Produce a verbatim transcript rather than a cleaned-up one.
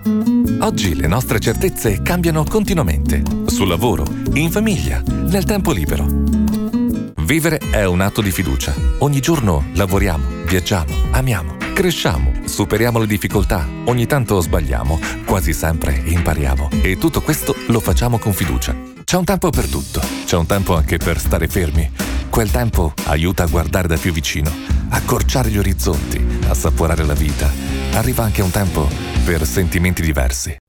Oggi le nostre certezze cambiano continuamente. Sul lavoro, in famiglia, nel tempo libero. Vivere è un atto di fiducia. Ogni giorno lavoriamo, viaggiamo, amiamo, cresciamo, superiamo le difficoltà, ogni tanto sbagliamo, quasi sempre impariamo. E tutto questo lo facciamo con fiducia. C'è un tempo per tutto. C'è un tempo anche per stare fermi. Quel tempo aiuta a guardare da più vicino, accorciare gli orizzonti, assaporare la vita. Arriva anche un tempo per sentimenti diversi.